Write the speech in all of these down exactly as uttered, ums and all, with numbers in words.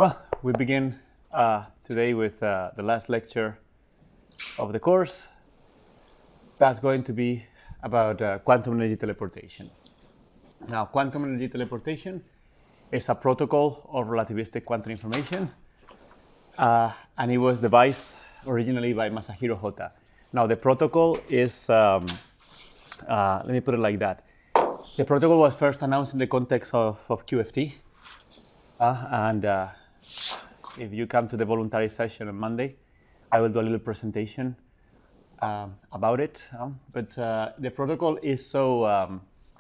Well, we begin uh, today with uh, the last lecture of the course. That's going to be about uh, quantum energy teleportation. Now, quantum energy teleportation is a protocol of relativistic quantum information, uh, and it was devised originally by Masahiro Hota. Now, the protocol is, um, uh, let me put it like that. The protocol was first announced in the context of, of Q F T, uh, and uh, if you come to the voluntary session on Monday, I will do a little presentation um, about it. Um, but uh, the protocol is so um,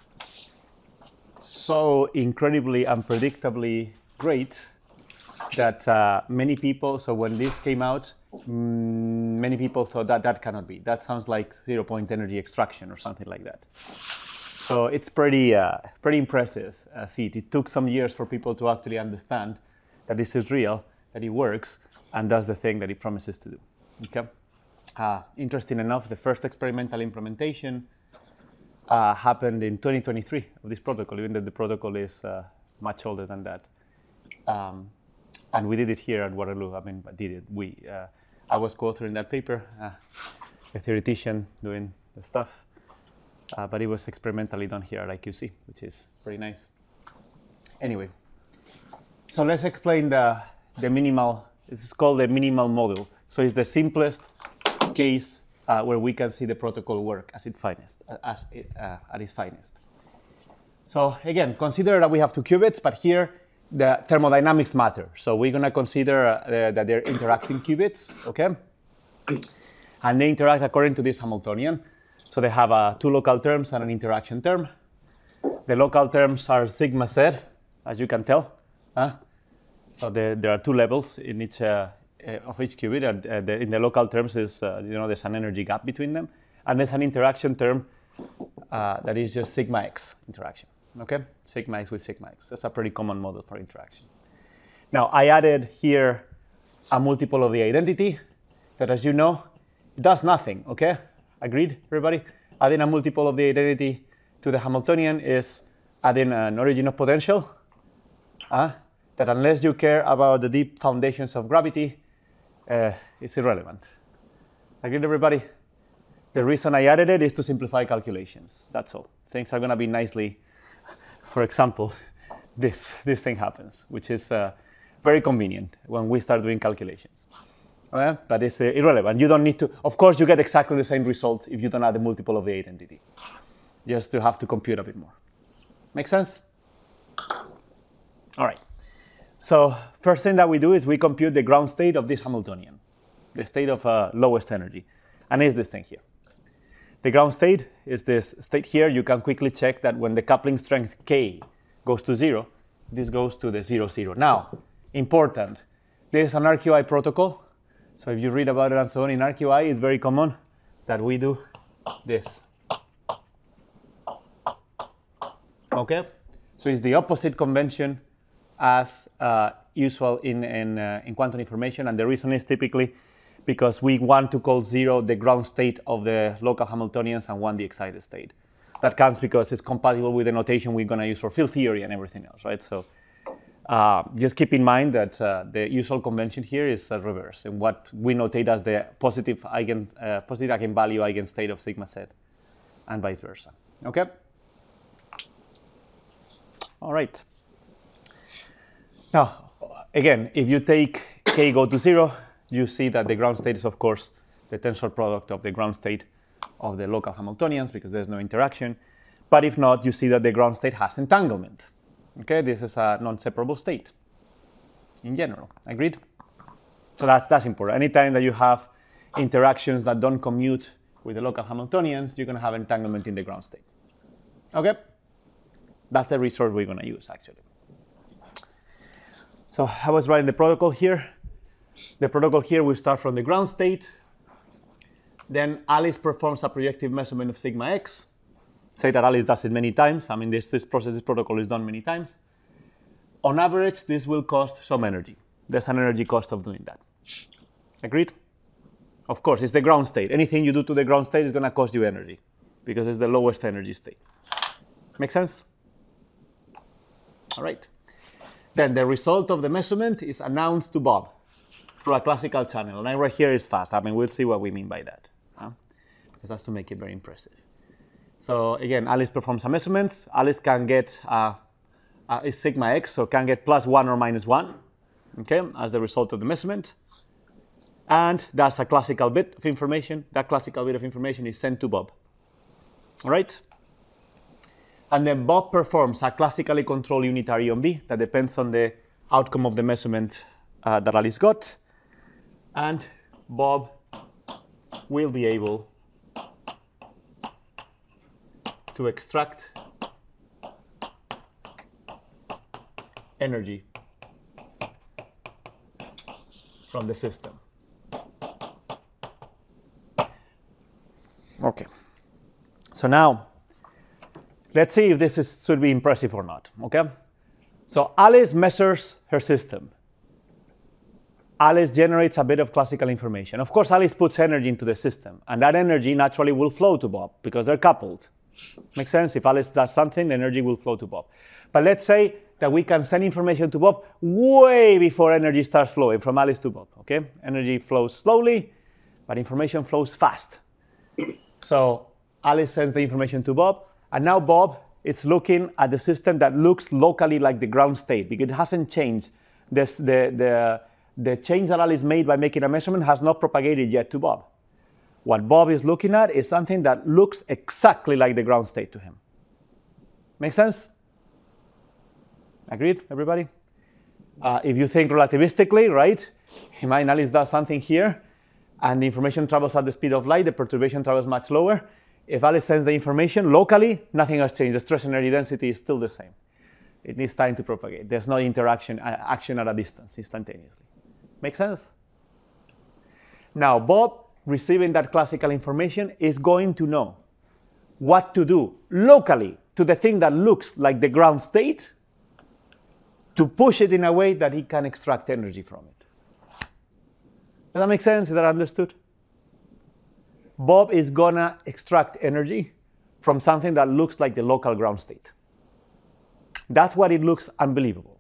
so incredibly unpredictably great that uh, many people. So when this came out, mm, many people thought that that cannot be. That sounds like zero-point energy extraction or something like that. So it's pretty uh, pretty impressive uh, feat. It took some years for people to actually understand that this is real, that it works, and does the thing that it promises to do. Okay. Uh, interesting enough, the first experimental implementation uh, happened in twenty twenty-three of this protocol, even though the protocol is uh, much older than that. Um, and we did it here at Waterloo. I mean, I did it. We. Uh, I was co-authoring that paper, uh, a theoretician doing the stuff, uh, but it was experimentally done here at I Q C, which is pretty nice. Anyway, so let's explain the the minimal. This is called the minimal model. So it's the simplest case uh, where we can see the protocol work as its finest, as it, uh, at its finest. So again, consider that we have two qubits, but here the thermodynamics matter. So we're going to consider uh, that they're interacting qubits, okay? And they interact according to this Hamiltonian. So they have uh, two local terms and an interaction term. The local terms are sigma z, as you can tell. Huh? So the, there are two levels in each uh, uh, of each qubit, and uh, the, in the local terms is uh, you know there's an energy gap between them, and there's an interaction term uh, that is just sigma x interaction. Okay, sigma x with sigma x. That's a pretty common model for interaction. Now I added here a multiple of the identity that, as you know, does nothing. Okay, agreed, everybody? Adding a multiple of the identity to the Hamiltonian is adding an origin of potential. Uh, that unless you care about the deep foundations of gravity, uh, it's irrelevant. Agreed, everybody? The reason I added it is to simplify calculations. That's all. Things are going to be nicely. For example, this, this thing happens, which is uh, very convenient when we start doing calculations. Okay? But it's uh, irrelevant. You don't need to. Of course, you get exactly the same results if you don't add the multiple of the identity. Just to have to compute a bit more. Make sense? All right. So first thing that we do is we compute the ground state of this Hamiltonian, the state of uh, lowest energy, and it's this thing here. The ground state is this state here. You can quickly check that when the coupling strength K goes to zero, this goes to the zero, zero. Now, important, there is an R Q I protocol. So if you read about it and so on in R Q I, it's very common that we do this. Okay? So it's the opposite convention as uh, usual in, in, uh, in quantum information, and the reason is typically because we want to call zero the ground state of the local Hamiltonians and one the excited state. That counts because it's compatible with the notation we're going to use for field theory and everything else, right? So uh, just keep in mind that uh, the usual convention here is uh, reverse, and what we notate as the positive eigen, uh, positive eigenvalue eigenstate of sigma z, and vice versa. Okay? All right. Now, again, if you take K go to zero, you see that the ground state is, of course, the tensor product of the ground state of the local Hamiltonians because there's no interaction. But if not, you see that the ground state has entanglement. Okay, this is a non-separable state in general. Agreed? So that's, that's important. Anytime that you have interactions that don't commute with the local Hamiltonians, you're going to have entanglement in the ground state. Okay? That's the resource we're going to use, actually. So I was writing the protocol here. The protocol here, we start from the ground state. Then Alice performs a projective measurement of sigma x. Say that Alice does it many times. I mean, this, this process, this protocol is done many times. On average, this will cost some energy. There's an energy cost of doing that. Agreed? Of course, it's the ground state. Anything you do to the ground state is going to cost you energy because it's the lowest energy state. Make sense? All right. Then the result of the measurement is announced to Bob through a classical channel. And right here is fast. I mean, we'll see what we mean by that, huh? Because that's to make it very impressive. So again, Alice performs some measurements. Alice can get uh, uh, is sigma x, so can get plus one or minus one, okay, as the result of the measurement. And that's a classical bit of information. That classical bit of information is sent to Bob. All right? And then Bob performs a classically controlled unitary on B that depends on the outcome of the measurement uh, that Alice got. And Bob will be able to extract energy from the system. Okay. So now, let's see if this is, should be impressive or not, okay? So Alice measures her system. Alice generates a bit of classical information. Of course, Alice puts energy into the system, and that energy naturally will flow to Bob because they're coupled. Makes sense? If Alice does something, the energy will flow to Bob. But let's say that we can send information to Bob way before energy starts flowing from Alice to Bob, okay? Energy flows slowly, but information flows fast. So Alice sends the information to Bob, and now Bob is looking at the system that looks locally like the ground state because it hasn't changed. This, the, the, the change that Alice made by making a measurement has not propagated yet to Bob. What Bob is looking at is something that looks exactly like the ground state to him. Make sense? Agreed, everybody? Uh, if you think relativistically, right? Imagine Alice does something here, and the information travels at the speed of light, the perturbation travels much slower. If Alice sends the information locally, nothing has changed. The stress energy density is still the same. It needs time to propagate. There's no interaction, uh, action at a distance instantaneously. Make sense? Now, Bob, receiving that classical information, is going to know what to do locally to the thing that looks like the ground state to push it in a way that he can extract energy from it. Does that make sense? Is that understood? Bob is gonna extract energy from something that looks like the local ground state. That's what it looks unbelievable.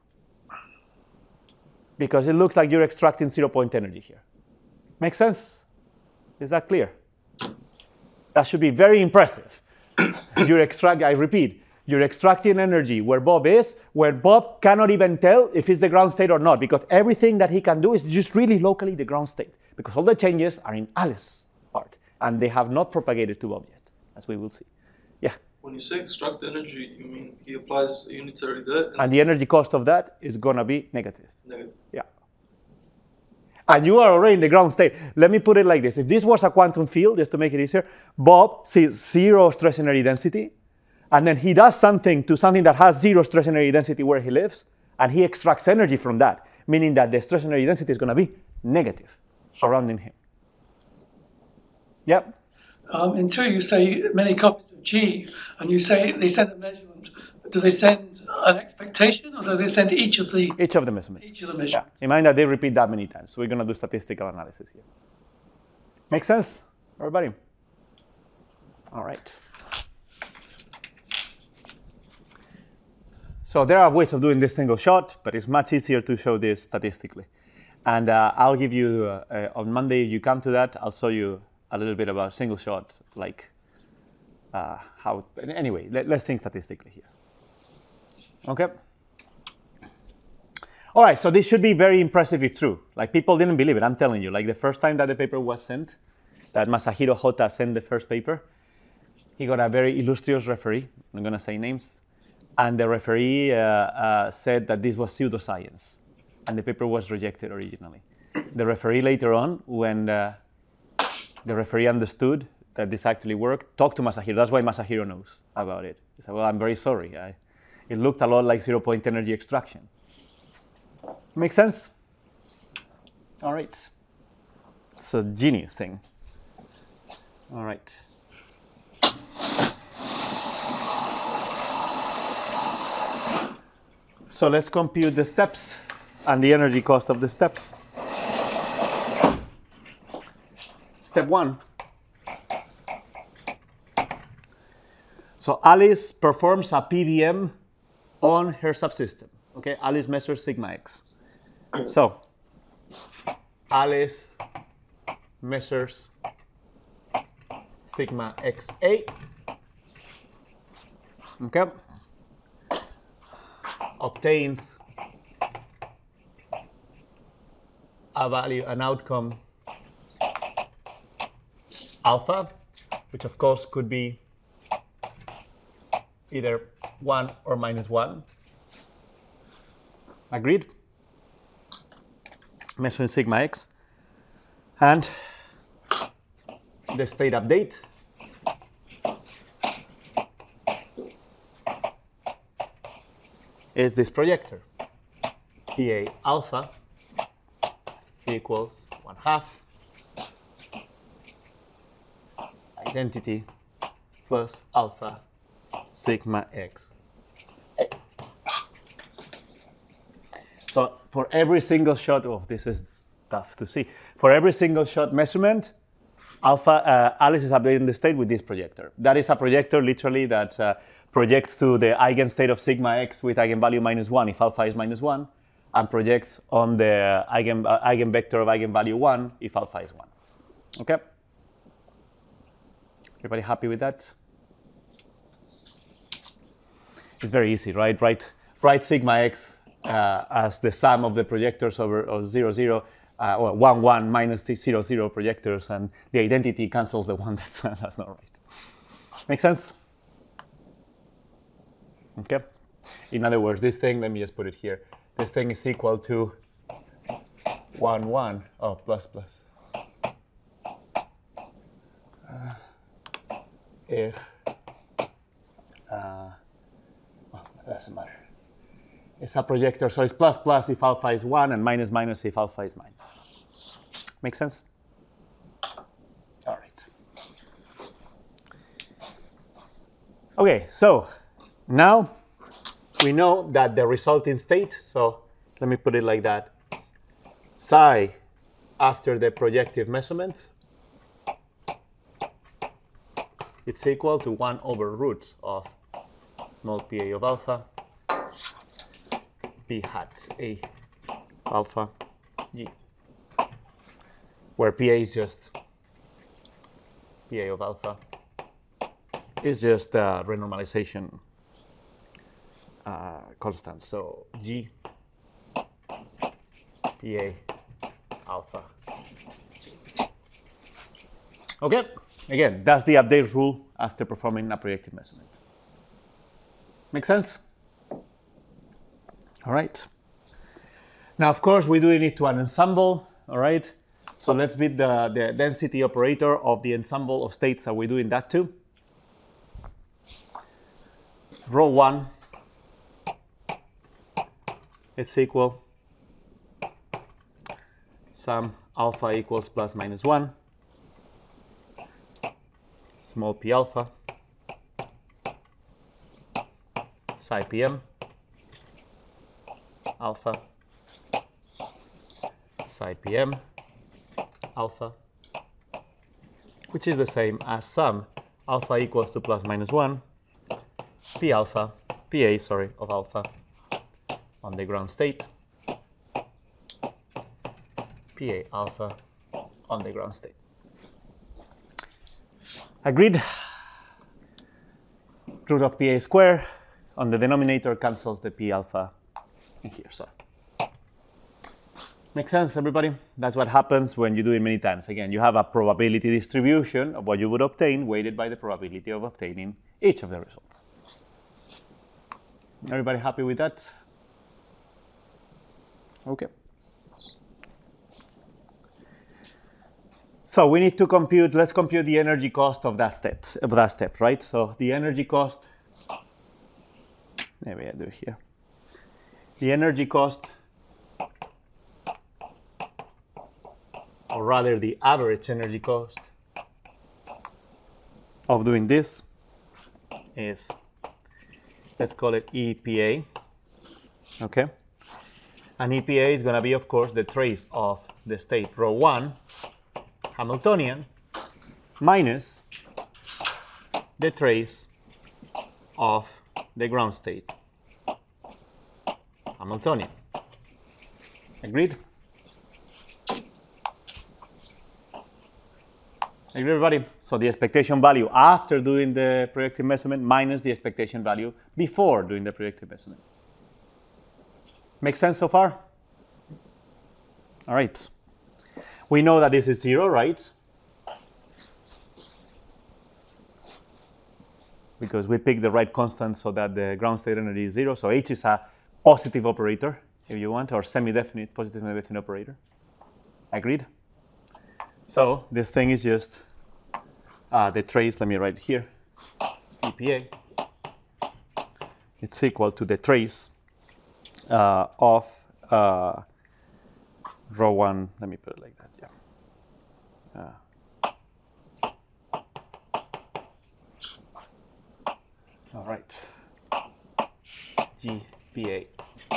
Because it looks like you're extracting zero-point energy here. Make sense? Is that clear? That should be very impressive. You're extract, I repeat, you're extracting energy where Bob is, where Bob cannot even tell if it's the ground state or not, because everything that he can do is just really locally the ground state, because all the changes are in Alice's part, and they have not propagated to Bob yet, as we will see. Yeah? When you say extract energy, you mean he applies a unitary there? And, and the energy cost of that is going to be negative. Negative. Yeah. And you are already in the ground state. Let me put it like this. If this was a quantum field, just to make it easier, Bob sees zero stress energy density, and then he does something to something that has zero stress energy density where he lives, and he extracts energy from that, meaning that the stress energy density is going to be negative surrounding him. Yep? Um, in two, you say many copies of G, and you say they send a measurement. Do they send an expectation, or do they send each of the each of the measurements? Each of the measurements. Yeah. Imagine that they repeat that many times. So we're going to do statistical analysis here. Make sense, everybody? All right. So there are ways of doing this single shot, but it's much easier to show this statistically. And uh, I'll give you, uh, uh, on Monday, you come to that, I'll show you a little bit about single shot, like uh, how, anyway, let, let's think statistically here. Okay? All right, so this should be very impressive if true. Like, people didn't believe it, I'm telling you. Like, the first time that the paper was sent, that Masahiro Hota sent the first paper, he got a very illustrious referee, I'm going to say names, and the referee uh, uh, said that this was pseudoscience, and the paper was rejected originally. The referee later on, when uh, the referee understood that this actually worked, talked to Masahiro. That's why Masahiro knows about it. He said, well, I'm very sorry. I, it looked a lot like zero-point energy extraction. Make sense? All right. It's a genius thing. All right. So let's compute the steps and the energy cost of the steps. Step one. So Alice performs a P V M on her subsystem. Okay, Alice measures sigma x. So Alice measures sigma xa. Okay, obtains a value, an outcome alpha, which of course could be either one or minus one. Agreed? Measuring sigma x. And the state update is this projector. P A alpha equals one half identity plus alpha sigma x. So for every single shot, oh, this is tough to see. For every single shot measurement, alpha uh, Alice is updating the state with this projector. That is a projector literally that uh, projects to the eigenstate of sigma x with eigenvalue minus one if alpha is minus one, and projects on the eigen, uh, eigenvector of eigenvalue one if alpha is one. Okay? Everybody happy with that? It's very easy, right? Write, write sigma x uh, as the sum of the projectors over or zero, zero, uh, or one, one minus zero, zero projectors, and the identity cancels the one. That's, that's not right. Make sense? Okay. In other words, this thing, let me just put it here. This thing is equal to one, one, oh, plus, plus. Uh, if, uh, well, that doesn't matter. It's a projector, so it's plus, plus if alpha is one, and minus, minus if alpha is minus. Make sense? All right. Okay, so now we know that the resulting state, so let me put it like that, psi after the projective measurement, it's equal to one over root of small p a of alpha, p hat a alpha g, where p a is just p a of alpha, is just a renormalization uh, constant. So g p a alpha. Okay. Again, that's the update rule after performing a projective measurement. Make sense? All right. Now, of course, we do need to an ensemble. All right. So let's beat the, the density operator of the ensemble of states that we do in that too. Rho one, it's equal sum alpha equals plus minus one. Small p alpha, psi pm, alpha, psi pm, alpha, which is the same as sum alpha equals to plus minus one, p alpha, pa, sorry, of alpha on the ground state, pa alpha on the ground state. Agreed? Root of pa square on the denominator cancels the p alpha in here. So, make sense, everybody? That's what happens when you do it many times. Again, you have a probability distribution of what you would obtain weighted by the probability of obtaining each of the results. Everybody happy with that? Okay. So we need to compute, let's compute the energy cost of that step, of that step, right? So the energy cost, maybe I do it here. The energy cost, or rather the average energy cost of doing this is, let's call it E P A, okay? And E P A is gonna be, of course, the trace of the state rho one, Hamiltonian, minus the trace of the ground state, Hamiltonian. Agreed? Agreed, everybody? So the expectation value after doing the projective measurement minus the expectation value before doing the projective measurement. Make sense so far? All right. We know that this is zero, right? Because we picked the right constant so that the ground state energy is zero. So H is a positive operator, if you want, or semi-definite, positive semi-definite operator. Agreed? So this thing is just uh, the trace, let me write here, E P A. It's equal to the trace uh, of uh, rho one, let me put it like that, yeah. Uh, all right, G P A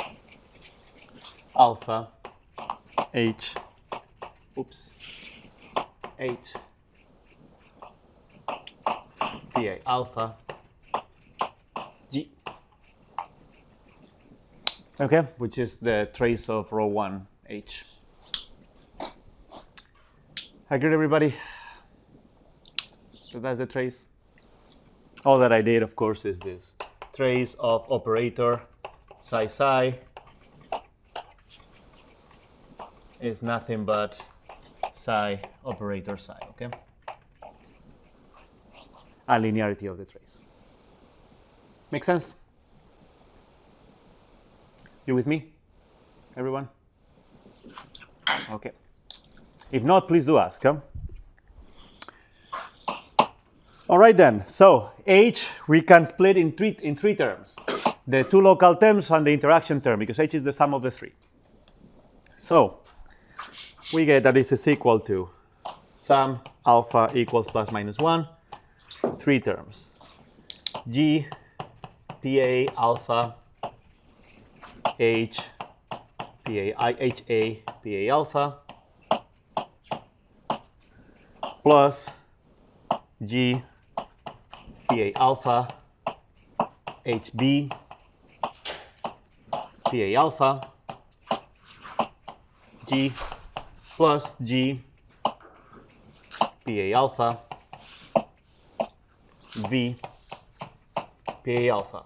alpha H, oops, H P A alpha G. Okay, which is the trace of rho one H. Agreed, everybody? So that's the trace. All that I did, of course, is this trace of operator psi psi is nothing but psi operator psi, okay? And linearity of the trace. Make sense? You with me, everyone? Okay. If not, please do ask, huh? All right then, so H we can split in three, in three terms. The two local terms and the interaction term, because H is the sum of the three. So we get that this is equal to sum alpha equals plus minus one, three terms. G, P A alpha, H, P A, I, H A, P A alpha, plus G, P A alpha, H B, P A alpha, G, plus G, P A alpha, V, P A alpha.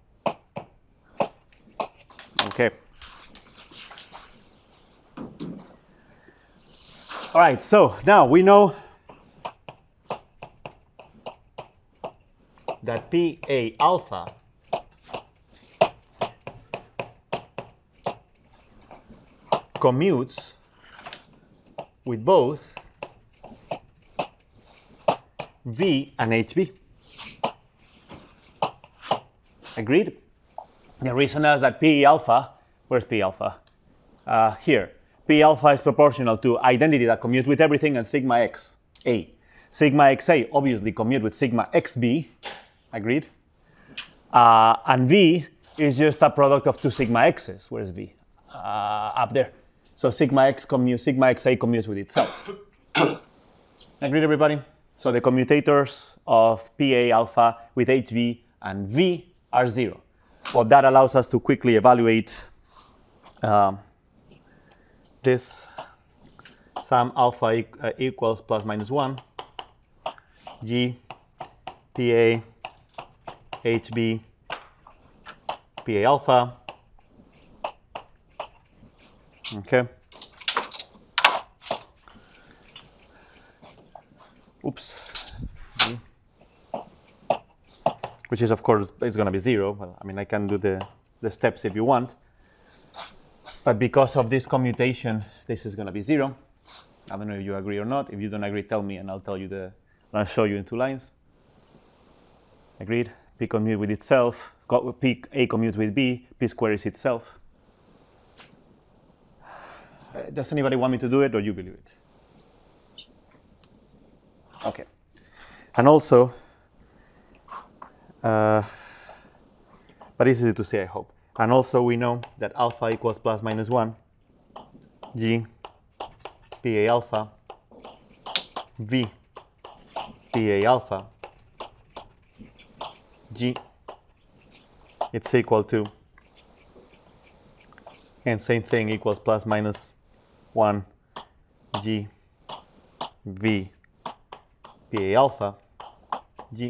Okay. All right, so now we know that P A alpha commutes with both V and H B. Agreed? The reason is that P alpha, where's P alpha? Uh, here. P alpha is proportional to identity that commutes with everything and sigma x A. Sigma x A obviously commute with sigma x B. Agreed? Uh, and V is just a product of two sigma x's. Where's V? Uh, up there. So sigma x commutes, sigma xa commutes with itself. Agreed, everybody? So the commutators of P A alpha with H B and V are zero. Well, that allows us to quickly evaluate um, this sum alpha e uh, equals plus minus one, G, P A, H B, P A alpha. Okay. Oops. G. Which is, of course, is going to be zero. Well, I mean, I can do the, the steps if you want. But because of this commutation, this is going to be zero. I don't know if you agree or not. If you don't agree, tell me, and I'll tell you the. I'll show you in two lines. Agreed? P commute with itself. P A commutes with B. P square is itself. Does anybody want me to do it, or you believe it? Okay. And also, uh, but it's easy to say, I hope. And also we know that alpha equals plus minus one, G, P A alpha, V, P A alpha, G, it's equal to And same thing equals plus minus one G V P A alpha G.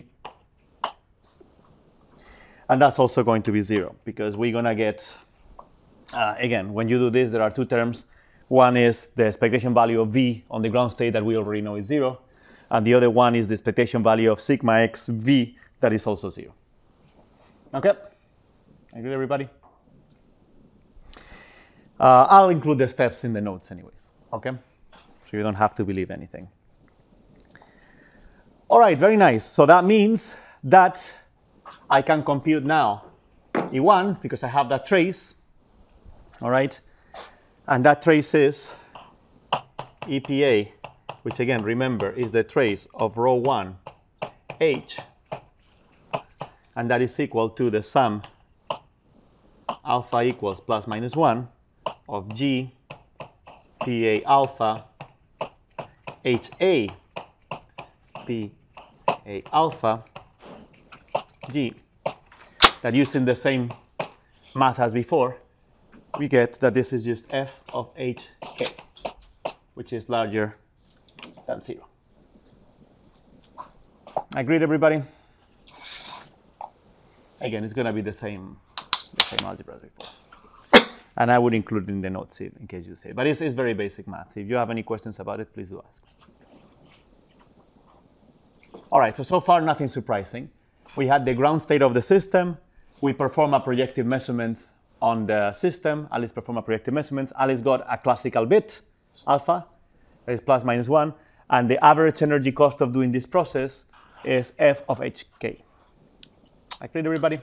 And that's also going to be zero because we're going to get, uh, again, when you do this, there are two terms. One is the expectation value of V on the ground state that we already know is zero. And the other one is the expectation value of sigma x V that is also zero. Okay? Agree, everybody? Uh, I'll include the steps in the notes anyways, okay? So you don't have to believe anything. All right, very nice. So that means that I can compute now E one because I have that trace, all right? And that trace is E P A, which again, remember, is the trace of rho one H, and that is equal to the sum alpha equals plus minus one of G P A alpha H A P A alpha G, that using the same math as before, we get that this is just f of H K, which is larger than zero. Agreed, everybody? Again, it's going to be the same, the same algebra as before. And I would include it in the notes in case you say it. But it's, it's very basic math. If you have any questions about it, please do ask. All right, so so far nothing surprising. We had the ground state of the system. We perform a projective measurement on the system. Alice performed a projective measurement. Alice got a classical bit, alpha, that is plus minus one. And the average energy cost of doing this process is f of H K. Agreed, everybody?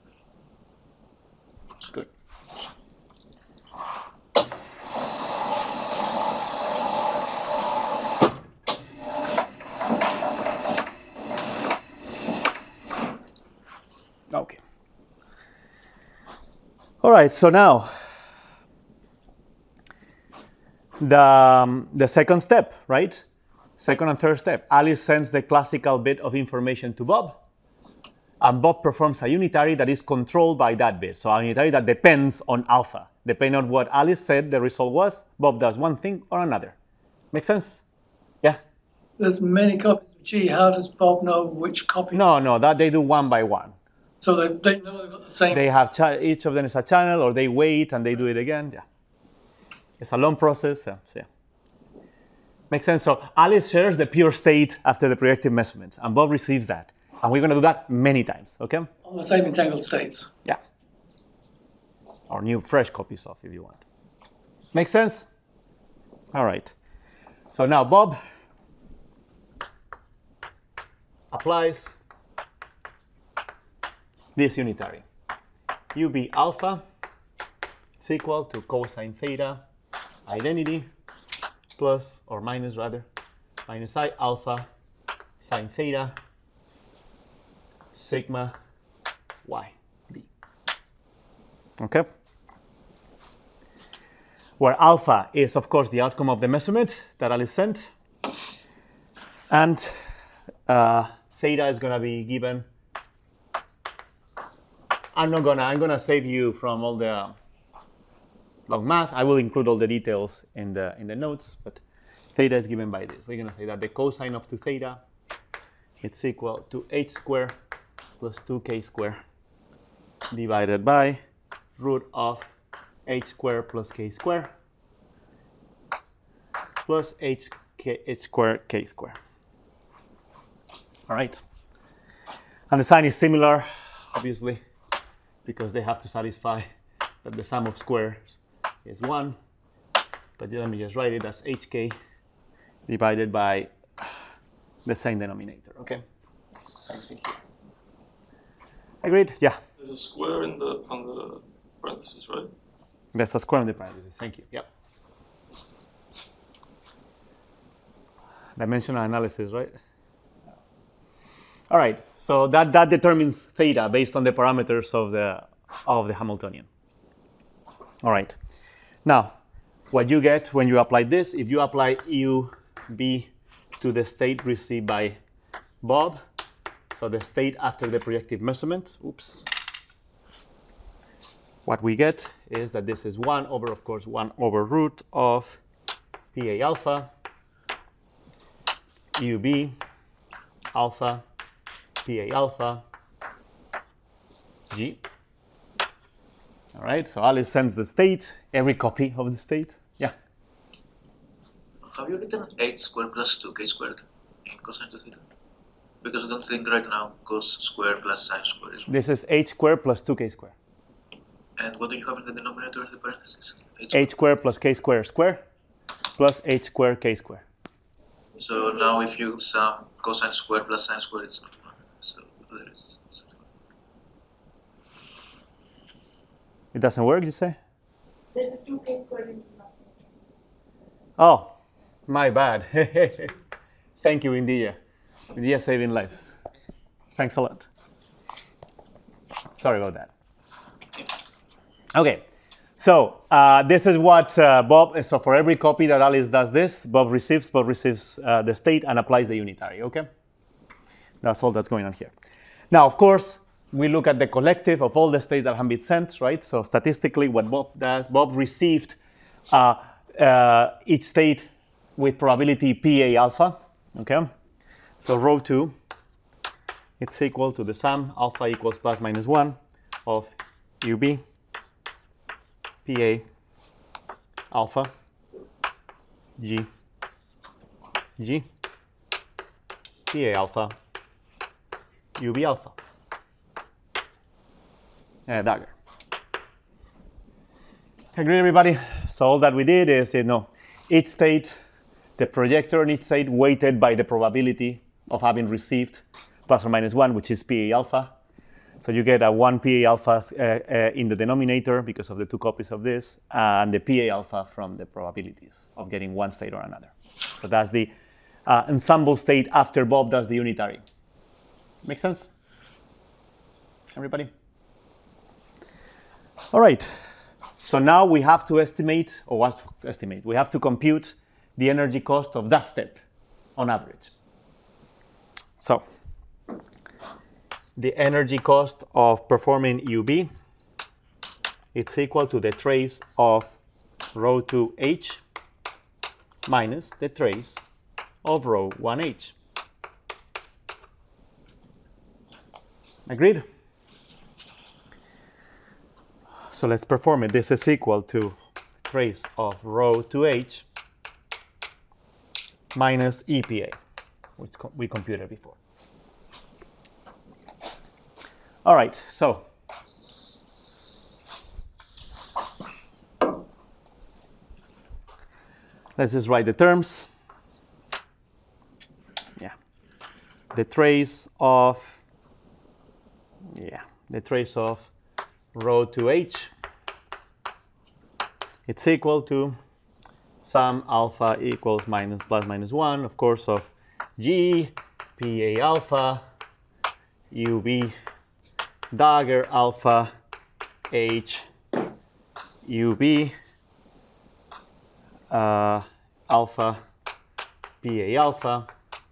Good. Okay. All right, so now the, um, the second step, right? Second and third step. Alice sends the classical bit of information to Bob, and Bob performs a unitary that is controlled by that bit. So a unitary that depends on alpha. Depending on what Alice said the result was, Bob does one thing or another. Make sense? Yeah? There's many copies of G. How does Bob know which copy? No, no, that they do one by one. So they, they know they've got the same. They have, cha each of them is a channel, or they wait and they do it again. Yeah. It's a long process. So, so yeah. Makes sense? So Alice shares the pure state after the projective measurements, and Bob receives that. And we're going to do that many times, okay? On the same entangled states. Yeah. Or new, fresh copies of, if you want. Make sense? All right. So now Bob applies this unitary. U B alpha is equal to cosine theta identity plus, or minus rather, minus I alpha sine theta sigma y d. Okay? Where alpha is, of course, the outcome of the measurement that Alice sent. And uh, theta is going to be given. I'm not gonna, I'm gonna save you from all the long math. I will include all the details in the, in the notes, but theta is given by this. We're gonna say that the cosine of two theta, it's equal to h squared plus two k squared divided by root of h squared plus k squared plus h, k, h squared k squared. All right. And the sign is similar, obviously, because they have to satisfy that the sum of squares is one. But let me just write it as hk divided by the same denominator, okay? Same thing here. Agreed? Yeah. There's a square in the on the parentheses, right? There's a square in the parentheses. Thank you. Yep. Dimensional analysis, right? All right. So that that determines theta based on the parameters of the of the Hamiltonian. All right. Now, what you get when you apply this, if you apply U B to the state received by Bob, so the state after the projective measurement, oops, what we get is that this is one over, of course, one over root of P A alpha, U B alpha, P A alpha, G. All right, so Alice sends the state, every copy of the state. Yeah. Have you written h squared plus two k squared in cosine to theta? Because I don't think right now cos squared plus sine squared is one. This is h squared plus two k squared. And what do you have in the denominator in the parentheses? H H squared plus k squared square plus h squared k squared. So now if you sum cosine squared plus sine squared, it's not one. So there is something. It doesn't work, you say? There's a two k squared in the denominator. Oh, my bad. Thank you, India. India saving lives. Thanks a lot. Sorry about that. Okay, so uh, this is what uh, Bob, so for every copy that Alice does this, Bob receives, Bob receives uh, the state and applies the unitary, okay? That's all that's going on here. Now, of course, we look at the collective of all the states that have been sent, right? So statistically, what Bob does, Bob received uh, uh, each state with probability P A alpha, okay? So rho two, it's equal to the sum alpha equals plus minus one of U B P A alpha G G P A alpha U B alpha uh, dagger. Agree, everybody? So all that we did is, you know, each state, the projector in each state weighted by the probability of having received plus or minus one, which is P A alpha. So you get a one P A alpha uh, uh, in the denominator because of the two copies of this, and the P A alpha from the probabilities of getting one state or another. So that's the uh, ensemble state after Bob does the unitary. Make sense? Everybody? All right. So now we have to estimate, or what to estimate? We have to compute the energy cost of that step on average. So the energy cost of performing U B, it's equal to the trace of rho two H minus the trace of rho one H. Agreed? So let's perform it. This is equal to trace of rho two H minus E P A, which we computed before. All right, so let's just write the terms. Yeah, the trace of, yeah, the trace of rho two H, it's equal to sum alpha equals minus plus minus one, of course, of G, P A alpha, U B dagger alpha, H, U B, uh, alpha, P A alpha,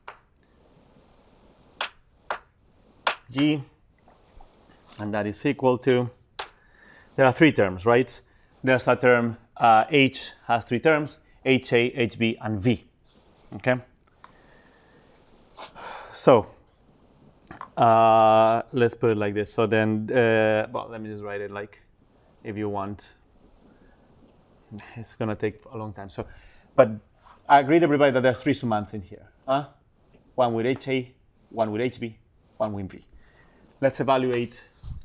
G, and that is equal to, there are three terms, right? There's a term, uh, H has three terms, H A, H B, and V, okay? So, uh, let's put it like this. So then, uh, well, let me just write it like, if you want. It's gonna take a long time. So, but I agreed, everybody, that there's three summands in here. Huh? One with H A, one with H B, one with V. Let's evaluate.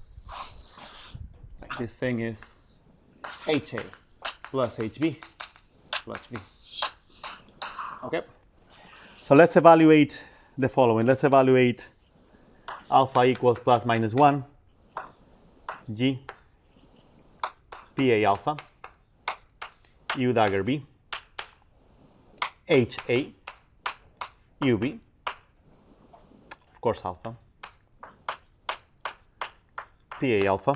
This thing is H A plus H B plus V. Okay. So let's evaluate the following. Let's evaluate alpha equals plus minus one, G, P A alpha, U dagger B, H A, U B, of course alpha, P A alpha,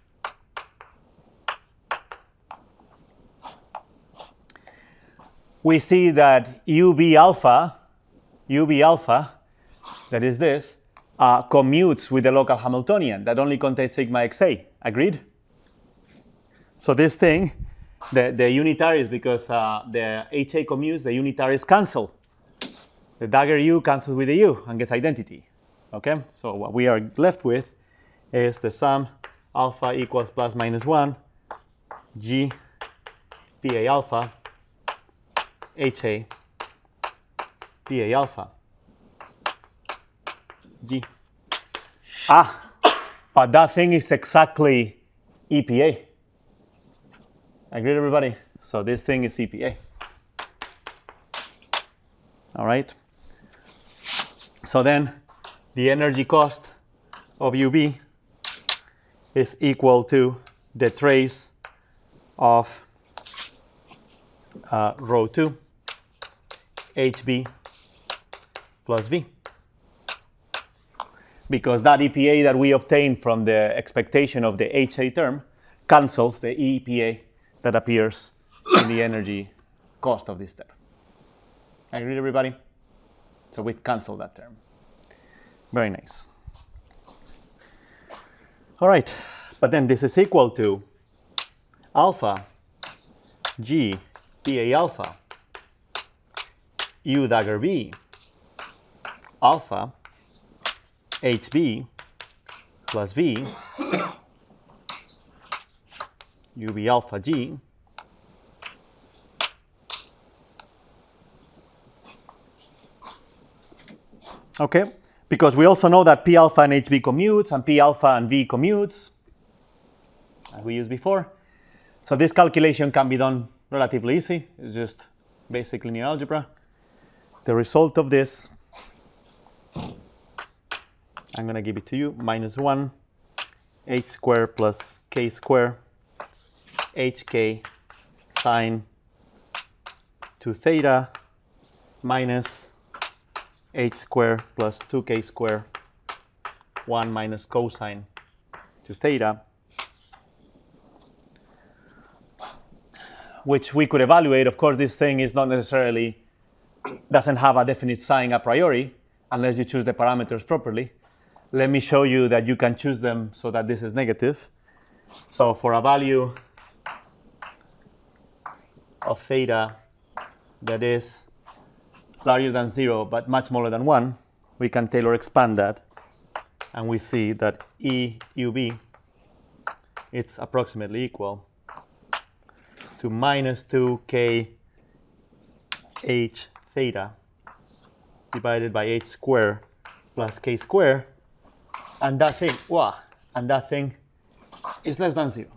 we see that U B alpha, U B alpha, that is this, uh, commutes with the local Hamiltonian that only contains sigma X A. Agreed? So this thing, the, the unitaries, because uh, the H A commutes, the unitaries cancel. The dagger U cancels with the U and gets identity. Okay, so what we are left with is the sum alpha equals plus minus one G P A alpha H A P A alpha G. Ah, but that thing is exactly E P A. Agreed, everybody? So this thing is E P A. All right. So then the energy cost of U B is equal to the trace of uh, rho two H B plus V. Because that E P A that we obtained from the expectation of the H A term cancels the E P A that appears in the energy cost of this step. Agreed, everybody? So we cancel that term. Very nice. All right, but then this is equal to alpha G P A alpha U dagger B alpha H B plus V U B alpha G okay, because we also know that P alpha and H B commutes and P alpha and V commutes as we used before. So this calculation can be done relatively easy. It's just basic linear algebra. The result of this, I'm going to give it to you, minus one h squared plus k squared hk sine two theta minus h squared plus two k squared one minus cosine two theta, which we could evaluate. Of course, this thing is not necessarily, doesn't have a definite sign a priori unless you choose the parameters properly. Let me show you that you can choose them so that this is negative. So for a value of theta that is larger than zero but much smaller than one, we can Taylor expand that, and we see that E U B, it's approximately equal to minus two k h theta divided by h squared plus k squared, and that thing, wow, and that thing is less than zero.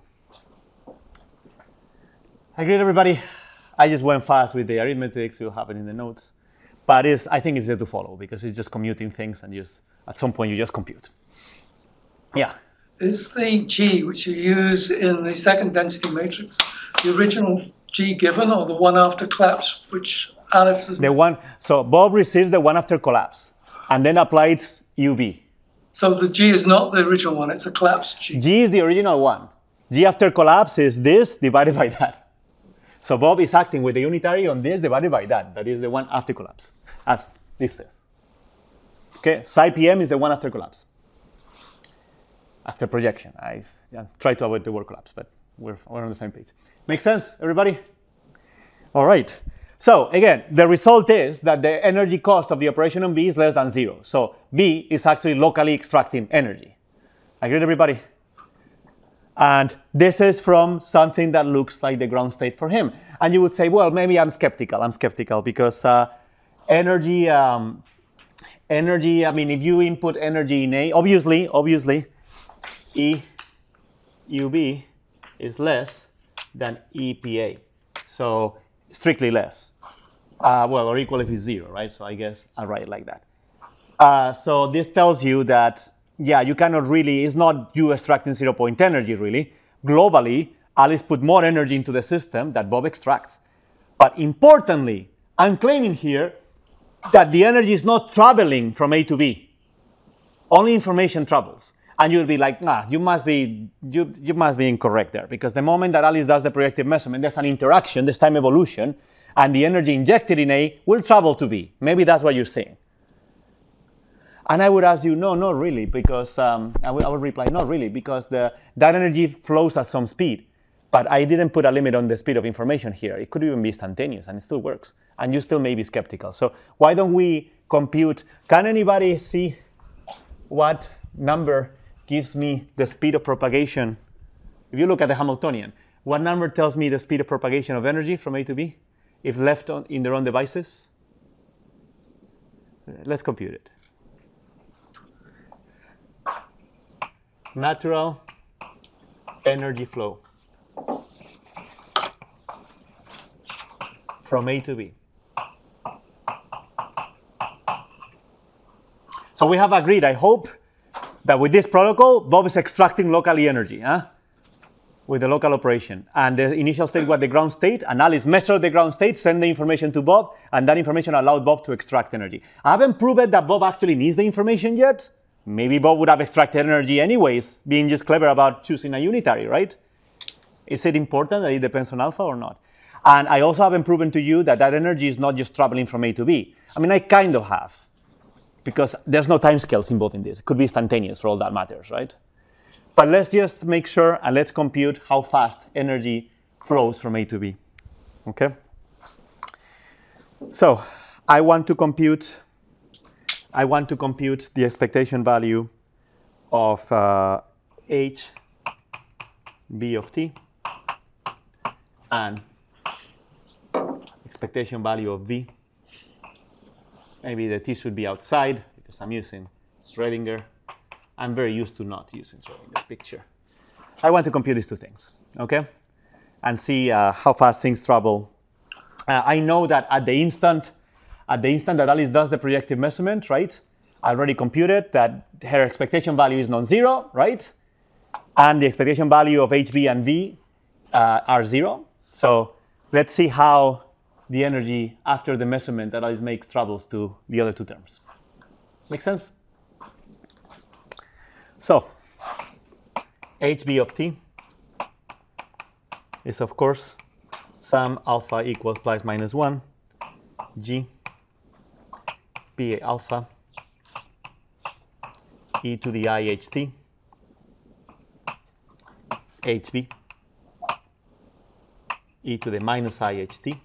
Agreed, everybody? I just went fast with the arithmetic, so you'll have it in the notes. But it's, I think it's easier to follow because it's just commuting things, and just at some point you just compute. Yeah. Is the G which you use in the second density matrix the original G given, or the one after collapse, which Alice has? The one. So Bob receives the one after collapse, and then applies U B. So the G is not the original one; it's a collapsed G. G is the original one. G after collapse is this divided by that. So Bob is acting with the unitary on this divided by that. That is the one after collapse, as this says. Okay, psi P M is the one after collapse. After projection. I've yeah, tried to avoid the word collapse, but we're, we're on the same page. Make sense, everybody? All right. So again, the result is that the energy cost of the operation on B is less than zero. So B is actually locally extracting energy. Agreed, everybody? And this is from something that looks like the ground state for him. And you would say, well, maybe I'm skeptical. I'm skeptical because uh, energy, um, energy, I mean, if you input energy in A, obviously, obviously, E U B is less than E P A. So strictly less. Uh, well, or equal if it's zero, right? So I guess I'll write it like that. Uh, so this tells you that, yeah, you cannot really, it's not you extracting zero point energy really. Globally, Alice put more energy into the system that Bob extracts. But importantly, I'm claiming here that the energy is not traveling from A to B. Only information travels. And you'll be like, nah, you must be, you, you must be incorrect there, because the moment that Alice does the projective measurement, there's an interaction, there's time evolution, and the energy injected in A will travel to B. Maybe that's what you're saying. And I would ask you, no, not really, because um, I, would, I would reply, not really, because the, that energy flows at some speed. But I didn't put a limit on the speed of information here. It could even be instantaneous, and it still works. And you still may be skeptical. So why don't we compute? Can anybody see what number gives me the speed of propagation? If you look at the Hamiltonian, what number tells me the speed of propagation of energy from A to B if left on, in their own devices? Let's compute it. Natural energy flow from A to B. So we have agreed, I hope, that with this protocol, Bob is extracting locally energy, huh? With the local operation. And the initial state was the ground state, and Alice measured the ground state, sent the information to Bob, and that information allowed Bob to extract energy. I haven't proven that Bob actually needs the information yet. Maybe Bob would have extracted energy anyways, being just clever about choosing a unitary, right? Is it important that it depends on alpha or not? And I also haven't proven to you that that energy is not just traveling from A to B. I mean, I kind of have, because there's no time scales involved in this. It could be instantaneous for all that matters, right? But let's just make sure and let's compute how fast energy flows from A to B, okay? So I want to compute, I want to compute the expectation value of uh, H B of t and expectation value of V. Maybe the t should be outside because I'm using Schrödinger. I'm very used to not using Schrödinger picture. I want to compute these two things, okay? And see uh, how fast things travel. Uh, I know that at the instant, at the instant that Alice does the projective measurement, right? I already computed that her expectation value is non-zero, right? And the expectation value of H B and V uh, are zero. So let's see how the energy after the measurement that Alice makes travels to the other two terms. Make sense? So H B of t is, of course, sum alpha equals plus minus one g P A alpha e to the I H t H B e to the minus I H t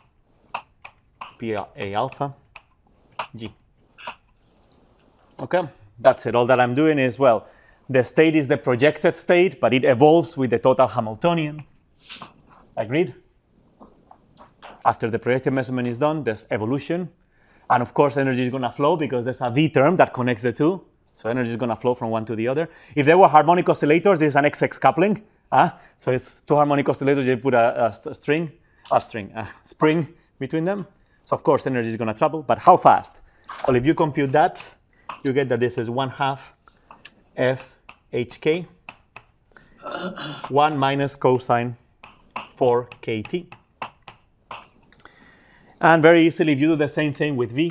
P A alpha g. Okay, that's it. All that I'm doing is, well, the state is the projected state, but it evolves with the total Hamiltonian. Agreed? After the projected measurement is done, there's evolution. And of course, energy is going to flow because there's a V term that connects the two. So energy is going to flow from one to the other. If there were harmonic oscillators, this is an X X coupling. Uh, so it's two harmonic oscillators, you put a, a, a string, a string, a spring between them. So of course, energy is going to travel. But how fast? Well, if you compute that, you get that this is one half F H K, one minus cosine four K T. And very easily, if you do the same thing with V,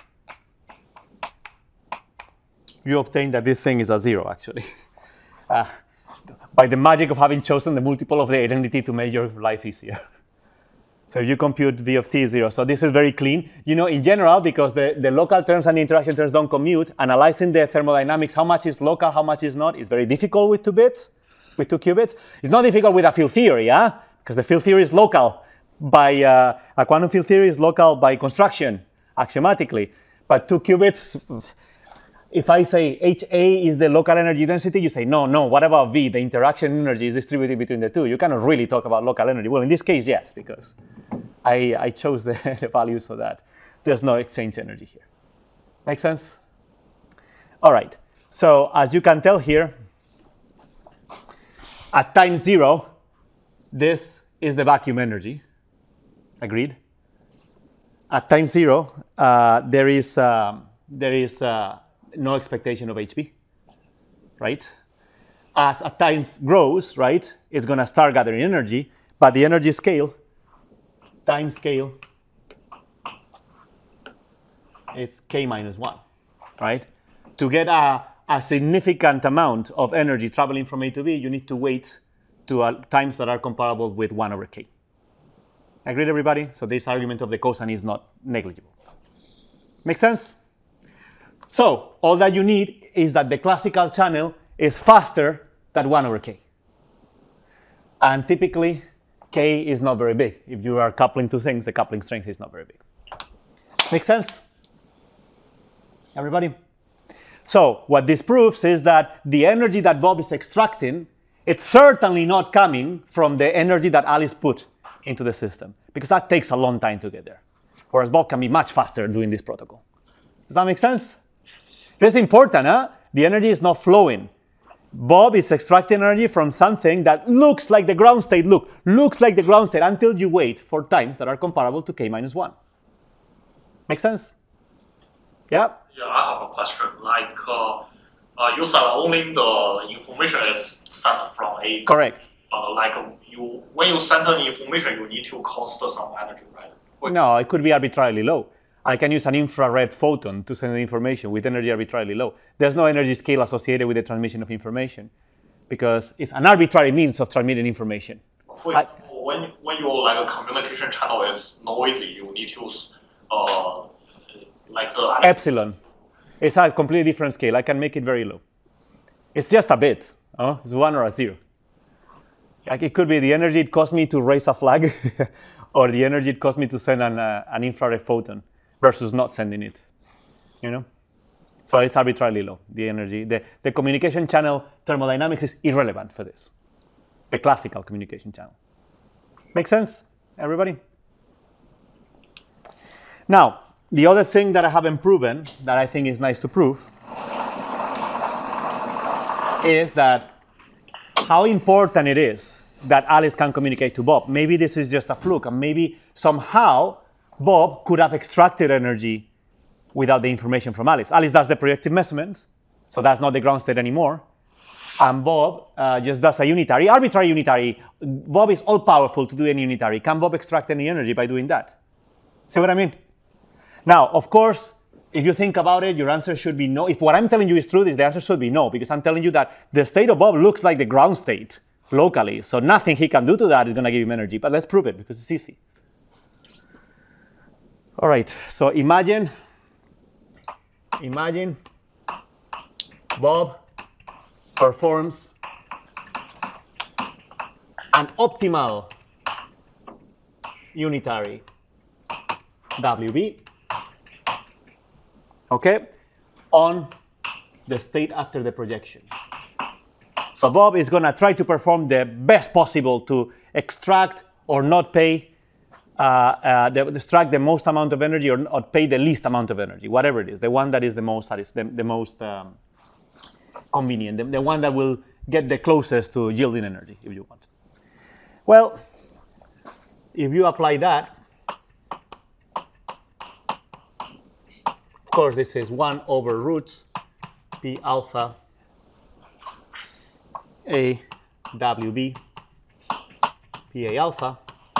you obtain that this thing is a zero, actually. Uh, by the magic of having chosen the multiple of the identity to make your life easier. So if you compute V of t is zero. So this is very clean. You know, in general, because the, the local terms and the interaction terms don't commute, analyzing the thermodynamics, how much is local, how much is not, is very difficult with two bits, with two qubits. It's not difficult with a field theory, yeah? Because the field theory is local by, uh, a quantum field theory is local by construction, axiomatically. But two qubits, if I say H A is the local energy density, you say, no, no, what about V? The interaction energy is distributed between the two. You cannot really talk about local energy. Well, in this case, yes, because I, I chose the, the value so that there's no exchange energy here. Make sense? All right. So as you can tell here, at time zero, this is the vacuum energy. Agreed? At time zero, uh, there is, um, there is uh, no expectation of H B, right? As at times grows, right, it's going to start gathering energy, but the energy scale, time scale, is k minus one, right? To get a, a significant amount of energy traveling from A to B, you need to wait to uh, times that are comparable with one over k. Agreed, everybody? So this argument of the cosine is not negligible. Make sense? So all that you need is that the classical channel is faster than one over k. And typically, K is not very big. If you are coupling two things, the coupling strength is not very big. Make sense? Everybody? So what this proves is that the energy that Bob is extracting, it's certainly not coming from the energy that Alice put into the system, because that takes a long time to get there. Whereas Bob can be much faster doing this protocol. Does that make sense? This is important, huh? The energy is not flowing. Bob is extracting energy from something that looks like the ground state. Look, looks like the ground state until you wait for times that are comparable to K minus one. Make sense? Yeah? Yeah, I have a question. Like, uh, uh, you said only the information is sent from A. Correct. But like, you when you send the information, you need to cost some energy, right? For No, it could be arbitrarily low. I can use an infrared photon to send the information with energy arbitrarily low. There's no energy scale associated with the transmission of information because it's an arbitrary means of transmitting information. For I- example, when when your like a communication channel is noisy, you need to uh like the Epsilon. It's a completely different scale. I can make it very low. It's just a bit. Oh, it's one or a zero. Like it could be the energy it cost me to raise a flag or the energy it cost me to send an, uh, an infrared photon versus not sending it, you know? So it's arbitrarily low, the energy. The, the communication channel thermodynamics is irrelevant for this, the classical communication channel. Make sense, everybody? Now, the other thing that I haven't proven that I think is nice to prove is that how important it is that Alice can communicate to Bob. Maybe this is just a fluke, and maybe somehow Bob could have extracted energy without the information from Alice. Alice does the projective measurement, so that's not the ground state anymore. And Bob uh, just does a unitary, arbitrary unitary. Bob is all-powerful to do any unitary. Can Bob extract any energy by doing that? See what I mean? Now, of course, if you think about it, your answer should be no. If what I'm telling you is true, the answer should be no, because I'm telling you that the state of Bob looks like the ground state locally, so nothing he can do to that is going to give him energy. But let's prove it, because it's easy. All right, so imagine, imagine Bob performs an optimal unitary W B, okay, on the state after the projection. So Bob is going to try to perform the best possible to extract or not pay, uh, uh, the, extract the most amount of energy or, or pay the least amount of energy, whatever it is, the one that is the most, the, the most um, convenient, the, the one that will get the closest to yielding energy, if you want. Well, if you apply that, of course, this is one over roots P alpha A W B P A alpha.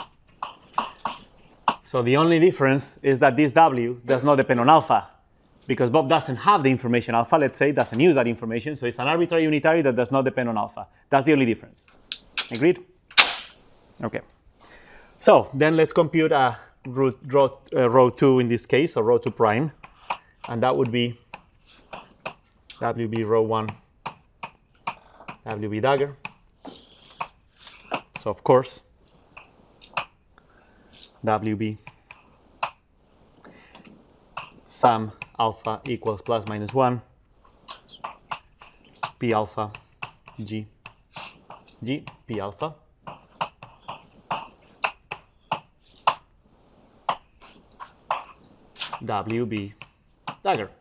So the only difference is that this W does not depend on alpha, because Bob doesn't have the information alpha, let's say, doesn't use that information, so it's an arbitrary unitary that does not depend on alpha. That's the only difference. Agreed? Okay. So then let's compute a root, row, uh, row two in this case, or row two prime. And that would be W B row one, W B dagger. So of course, W B sum alpha equals plus minus one, P alpha G, G, P alpha. W B dagger.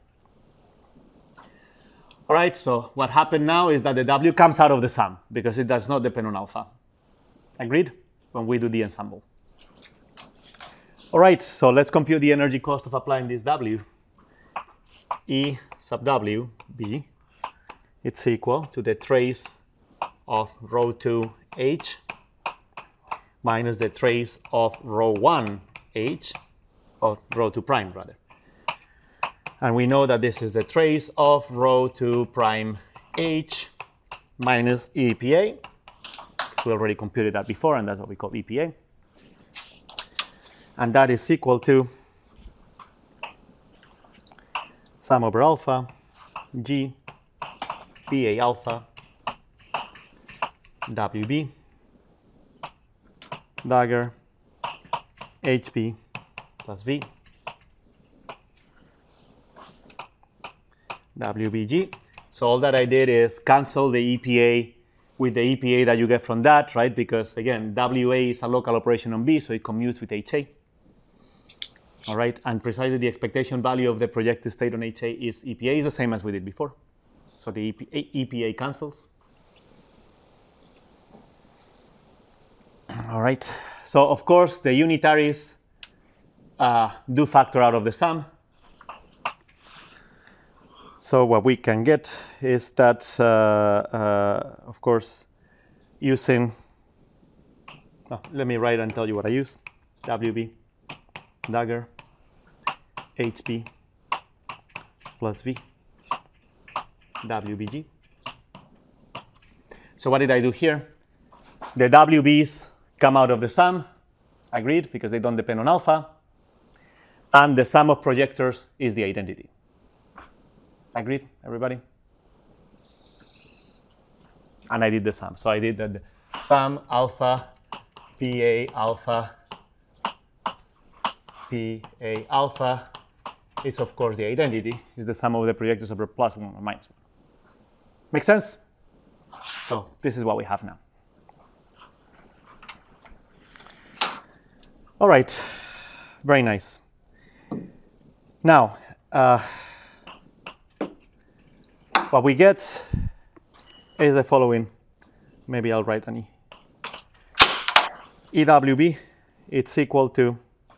All right, so what happened now is that the W comes out of the sum because it does not depend on alpha. Agreed? When we do the ensemble. All right, so let's compute the energy cost of applying this W. E sub W B, it's equal to the trace of row two H minus the trace of row one H, or row two prime rather. And we know that this is the trace of row two prime H minus E P A. We already computed that before, and that's what we call E P A. And that is equal to sum over alpha G P A alpha W B dagger H P plus V W B G. So all that I did is cancel the E P A with the E P A that you get from that, right? Because again, W A is a local operation on B, so it commutes with H A. All right, and precisely the expectation value of the projected state on H A is E P A is the same as we did before. So the E P A cancels. All right, so of course the unitaries uh, do factor out of the sum. So what we can get is that, uh, uh, of course, using, oh, let me write and tell you what I use. W B dagger H P plus V W B G. So what did I do here? The W Bs come out of the sum, agreed, because they don't depend on alpha. And the sum of projectors is the identity. Agreed, everybody? And I did the sum. So I did the sum alpha P A alpha P A alpha is, of course, the identity. Is the sum of the projectors over plus one or minus one. Make sense? So this is what we have now. All right, very nice. Now, uh, what we get is the following. Maybe I'll write an E. E W B, it's equal to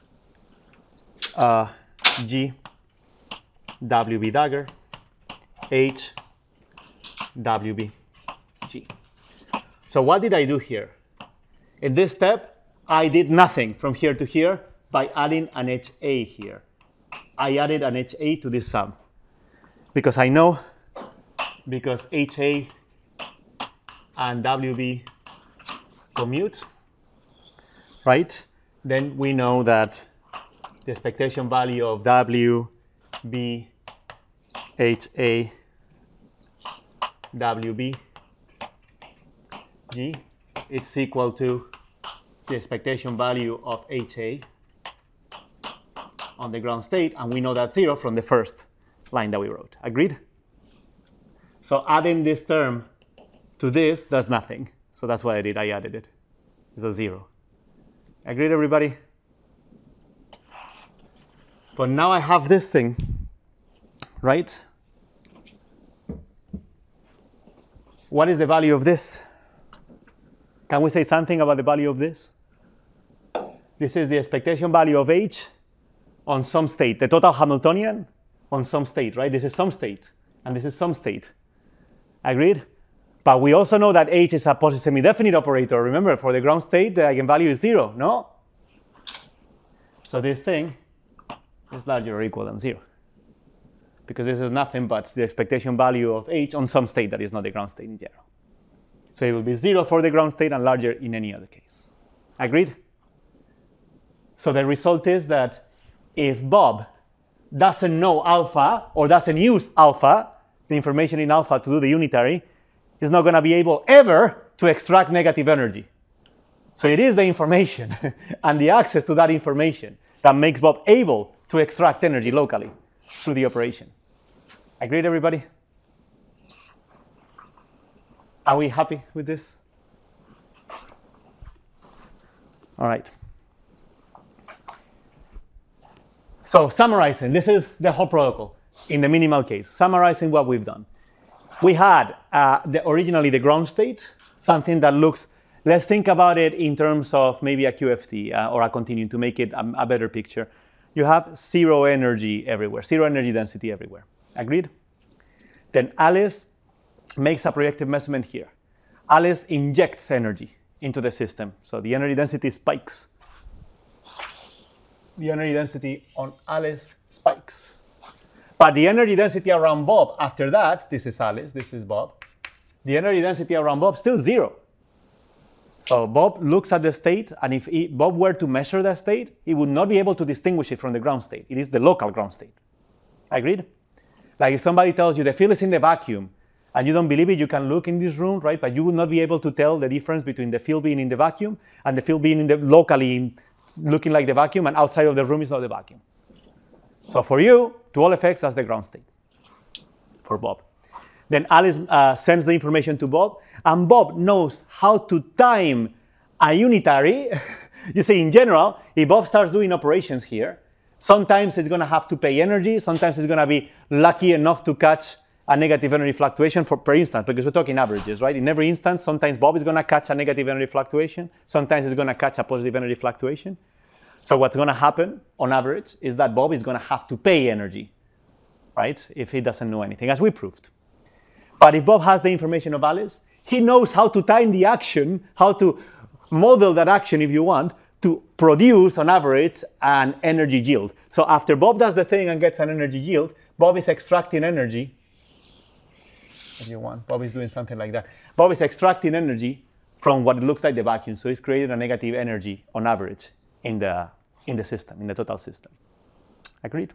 uh, G W B dagger H W B G. So what did I do here? In this step, I did nothing from here to here by adding an H A here. I added an H A to this sum because I know, because H A and W B commute, right? Then we know that the expectation value of W B H A W B G is equal to the expectation value of H A on the ground state, and we know that's zero from the first line that we wrote. Agreed? So adding this term to this does nothing. So that's what I did. I added it. It's a zero. Agreed, everybody? But now I have this thing, right? What is the value of this? Can we say something about the value of this? This is the expectation value of H on some state, the total Hamiltonian on some state, right? This is some state, and this is some state. Agreed? But we also know that H is a positive semi-definite operator. Remember, for the ground state, the eigenvalue is zero, no? So this thing is larger or equal than zero, because this is nothing but the expectation value of H on some state that is not the ground state in general. So it will be zero for the ground state and larger in any other case. Agreed? So the result is that if Bob doesn't know alpha or doesn't use alpha, the information in alpha to do the unitary, he's not going to be able ever to extract negative energy. So it is the information and the access to that information that makes Bob able to extract energy locally through the operation. Agreed, everybody? Are we happy with this? All right. So summarizing, this is the whole protocol in the minimal case. Summarizing what we've done. We had uh, the, originally the ground state, something that looks, let's think about it in terms of maybe a Q F T uh, or a continuum to make it a, a better picture. You have zero energy everywhere, zero energy density everywhere. Agreed? Then Alice makes a projective measurement here. Alice injects energy into the system. So the energy density spikes. The energy density on Alice spikes. But the energy density around Bob after that, this is Alice, this is Bob. The energy density around Bob still zero. So Bob looks at the state, and if he, Bob were to measure that state, he would not be able to distinguish it from the ground state. It is the local ground state. Agreed? Like if somebody tells you the field is in the vacuum, and you don't believe it, you can look in this room, right? But you will not be able to tell the difference between the field being in the vacuum and the field being in the locally in, looking like the vacuum, and outside of the room is not the vacuum. So for you, to all effects, that's the ground state for Bob. Then Alice uh, sends the information to Bob, and Bob knows how to time a unitary. You see, in general, if Bob starts doing operations here, sometimes it's going to have to pay energy, sometimes it's going to be lucky enough to catch a negative energy fluctuation for per instance, because we're talking averages, right? In every instance, sometimes Bob is going to catch a negative energy fluctuation, sometimes he's going to catch a positive energy fluctuation. So what's going to happen on average is that Bob is going to have to pay energy, right? If he doesn't know anything, as we proved. But if Bob has the information of Alice, he knows how to time the action, how to model that action, if you want, to produce on average an energy yield. So after Bob does the thing and gets an energy yield, Bob is extracting energy. If you want, Bob is doing something like that. Bob is extracting energy from what it looks like the vacuum. So he's creating a negative energy on average in the, in the system, in the total system. Agreed?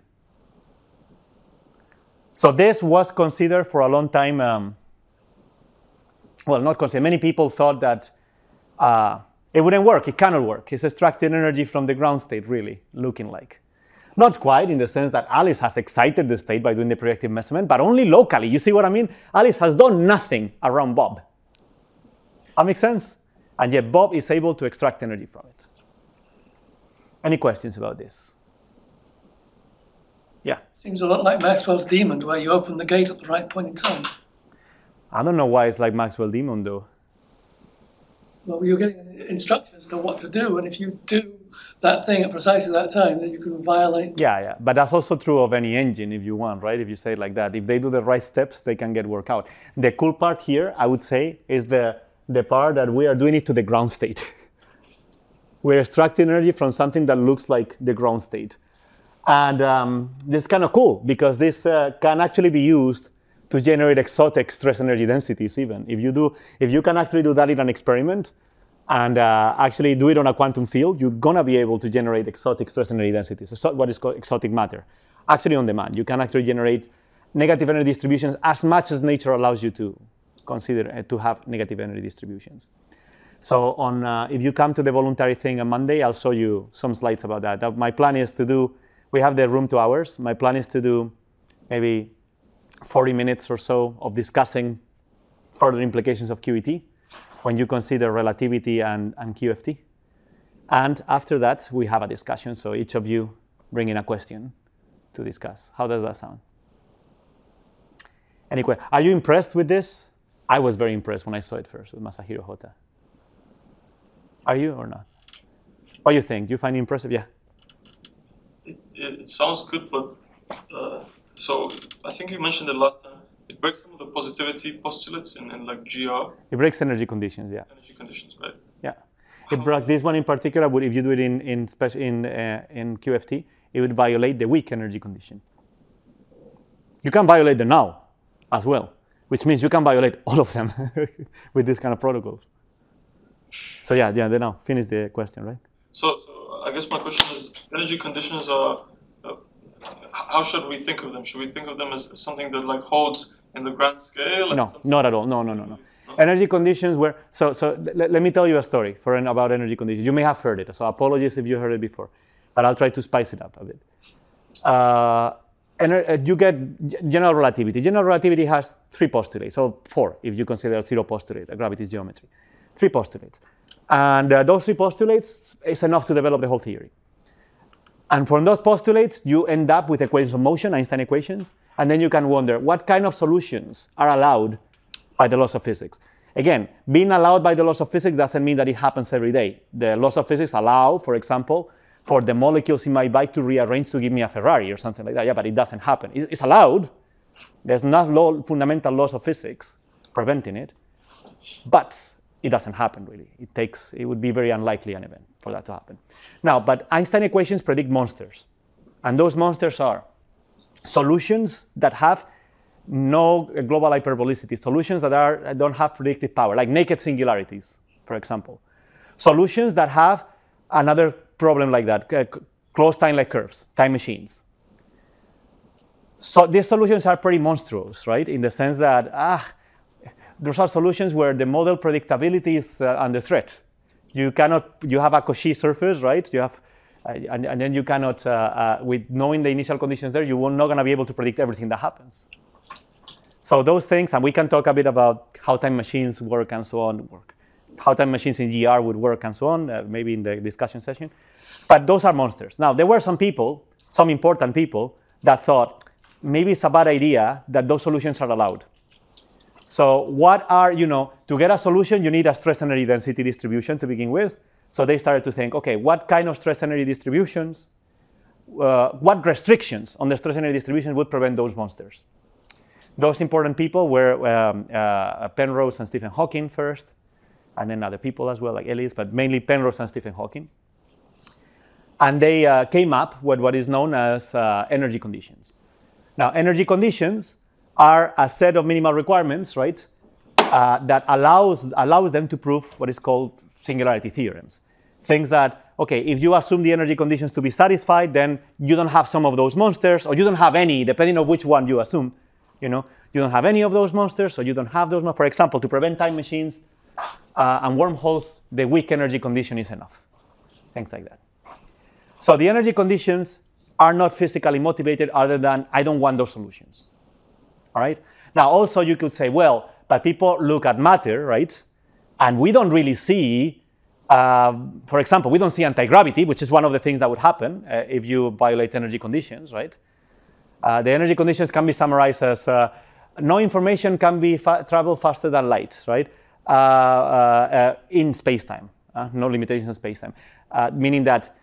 So this was considered for a long time, um, well, not considered. Many people thought that uh, it wouldn't work. It cannot work. It's extracting energy from the ground state, really, looking like. Not quite, in the sense that Alice has excited the state by doing the projective measurement, but only locally. You see what I mean? Alice has done nothing around Bob. That makes sense? And yet Bob is able to extract energy from it. Any questions about this? Yeah? Seems a lot like Maxwell's demon, where you open the gate at the right point in time. I don't know why it's like Maxwell demon, though. Well, you're getting instructions to what to do, and if you do that thing at precisely that time, then you can violate. Yeah, yeah, but that's also true of any engine if you want, right? If you say it like that, if they do the right steps, they can get work out. The cool part here, I would say, is the, the part that we are doing it to the ground state. We're extracting energy from something that looks like the ground state. And um, this is kind of cool, because this uh, can actually be used to generate exotic stress energy densities even. If you, do, if you can actually do that in an experiment, and uh, actually do it on a quantum field, you're going to be able to generate exotic stress energy densities, what is called exotic matter. Actually on demand, you can actually generate negative energy distributions as much as nature allows you to consider uh, to have negative energy distributions. So on, uh, if you come to the voluntary thing on Monday, I'll show you some slides about that. Uh, my plan is to do, we have the room two hours. My plan is to do maybe forty minutes or so of discussing further implications of Q E T when you consider relativity and, and Q F T. And after that, we have a discussion. So each of you bring in a question to discuss. How does that sound? Any que- Are you impressed with this? I was very impressed when I saw it first with Masahiro Hota. Are you or not? What do you think? Do you find it impressive? Yeah. It, it, it sounds good, but uh, so I think you mentioned it last time. It breaks some of the positivity postulates in, in like G R. It breaks energy conditions, yeah. Energy conditions, right? Yeah. It broke this one in particular, but if you do it in in special in uh, in Q F T, it would violate the weak energy condition. You can violate the null as well, which means you can violate all of them with this kind of protocols. So yeah, yeah. Then now finish the question, right? So, so I guess my question is: energy conditions are. Uh, how should we think of them? Should we think of them as something that like holds in the grand scale? Like no, not at all. No, no, no, no. no? Energy conditions were so. So let, let me tell you a story for an, about energy conditions. You may have heard it. So apologies if you heard it before, but I'll try to spice it up a bit. Uh, ener- you get general relativity. General relativity has three postulates, so four if you consider a zero postulate, a gravity's geometry. Three postulates, and uh, those three postulates is enough to develop the whole theory. And from those postulates, you end up with equations of motion, Einstein equations, and then you can wonder what kind of solutions are allowed by the laws of physics. Again, being allowed by the laws of physics doesn't mean that it happens every day. The laws of physics allow, for example, for the molecules in my bike to rearrange to give me a Ferrari or something like that. Yeah, but it doesn't happen. It's allowed. There's not law, fundamental laws of physics preventing it, but it doesn't happen really. It takes, it would be very unlikely an event for that to happen. Now, but Einstein equations predict monsters, and those monsters are solutions that have no global hyperbolicity, solutions that are don't have predictive power, like naked singularities, for example. Solutions that have another problem like that, uh, closed time-like curves, time machines. So these solutions are pretty monstrous, right? In the sense that, ah, those are solutions where the model predictability is uh, under threat. You cannot, you have a Cauchy surface, right? You have, uh, and, and then you cannot, uh, uh, with knowing the initial conditions there, you're not going to be able to predict everything that happens. So those things, and we can talk a bit about how time machines work and so on, work, how time machines in G R would work and so on, uh, maybe in the discussion session. But those are monsters. Now, there were some people, some important people, that thought maybe it's a bad idea that those solutions are allowed. So what are, you know, to get a solution, you need a stress energy density distribution to begin with. So they started to think, okay, what kind of stress energy distributions, uh, what restrictions on the stress energy distribution would prevent those monsters? Those important people were um, uh, Penrose and Stephen Hawking first, and then other people as well, like Ellis, but mainly Penrose and Stephen Hawking. And they uh, came up with what is known as uh, energy conditions. Now, energy conditions are a set of minimal requirements, right, uh, that allows, allows them to prove what is called singularity theorems. Things that, okay, if you assume the energy conditions to be satisfied, then you don't have some of those monsters, or you don't have any, depending on which one you assume. You know, you don't have any of those monsters, or you don't have those. For example, to prevent time machines uh, and wormholes, the weak energy condition is enough. Things like that. So the energy conditions are not physically motivated other than I don't want those solutions. All right. Now, also you could say, well, but people look at matter, right? And we don't really see, uh, for example, we don't see anti-gravity, which is one of the things that would happen uh, if you violate energy conditions, right? Uh, the energy conditions can be summarized as uh, no information can be fa travel faster than light, right? Uh, uh, uh, in space-time, uh, no limitation in space-time, uh, meaning that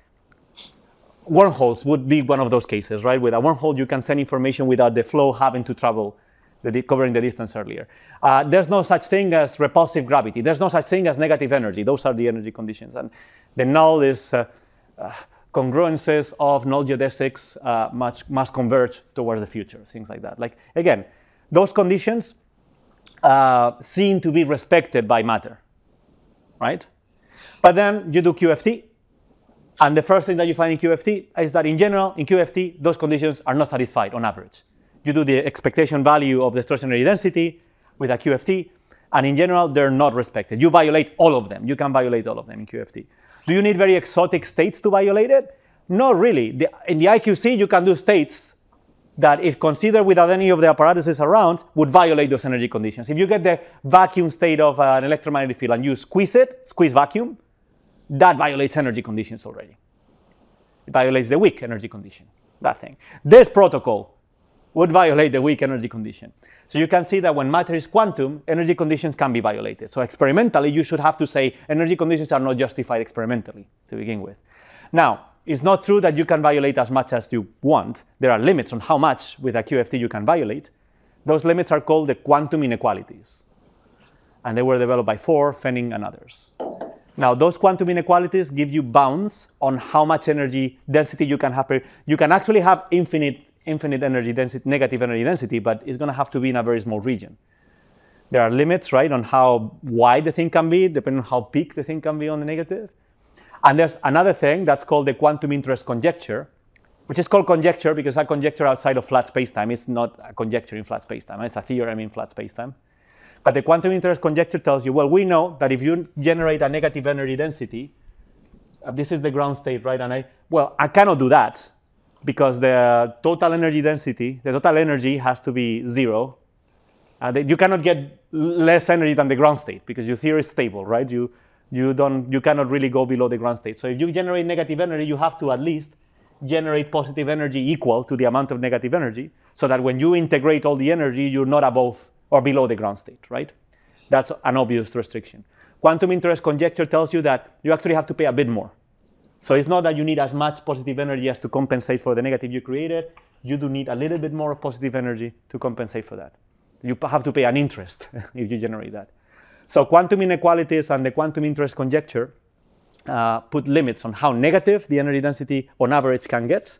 wormholes would be one of those cases, right? With a wormhole, you can send information without the flow having to travel, the, covering the distance earlier. Uh, there's no such thing as repulsive gravity. There's no such thing as negative energy. Those are the energy conditions. And the null is uh, uh, congruences of null geodesics uh, much, must converge towards the future, things like that. Like, again, those conditions uh, seem to be respected by matter, right? But then you do Q F T. And the first thing that you find in Q F T is that in general, in Q F T, those conditions are not satisfied on average. You do the expectation value of the stress energy density with a Q F T, and in general, they're not respected. You violate all of them. You can violate all of them in Q F T. Do you need very exotic states to violate it? Not really. The, in the I Q C, you can do states that, if considered without any of the apparatuses around, would violate those energy conditions. If you get the vacuum state of an electromagnetic field and you squeeze it, squeeze vacuum, that violates energy conditions already. It violates the weak energy condition, that thing. This protocol would violate the weak energy condition. So you can see that when matter is quantum, energy conditions can be violated. So experimentally, you should have to say energy conditions are not justified experimentally to begin with. Now, it's not true that you can violate as much as you want. There are limits on how much with a Q F T you can violate. Those limits are called the quantum inequalities. And they were developed by Ford, Fenning, and others. Now, those quantum inequalities give you bounds on how much energy density you can have. You can actually have infinite, infinite energy density, negative energy density, but it's going to have to be in a very small region. There are limits, right, on how wide the thing can be, depending on how peak the thing can be on the negative. And there's another thing that's called the quantum interest conjecture, which is called conjecture because a conjecture outside of flat spacetime is not a conjecture in flat spacetime. It's a theorem in flat spacetime. But the quantum interest conjecture tells you, well, we know that if you generate a negative energy density, uh, this is the ground state, right? And I, well, I cannot do that because the total energy density, the total energy has to be zero. Uh, the, you cannot get less energy than the ground state because your theory is stable, right? You, you, don't, you cannot really go below the ground state. So if you generate negative energy, you have to at least generate positive energy equal to the amount of negative energy so that when you integrate all the energy, you're not above or below the ground state, right? That's an obvious restriction. Quantum interest conjecture tells you that you actually have to pay a bit more. So it's not that you need as much positive energy as to compensate for the negative you created. You do need a little bit more positive energy to compensate for that. You have to pay an interest if you generate that. So quantum inequalities and the quantum interest conjecture uh, put limits on how negative the energy density on average can get,